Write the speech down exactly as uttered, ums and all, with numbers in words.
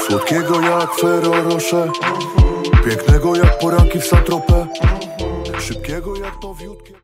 Słodkiego jak Ferrero Rocher, pięknego jak poranki w Saint-Tropez, szybkiego jak nowiutkie.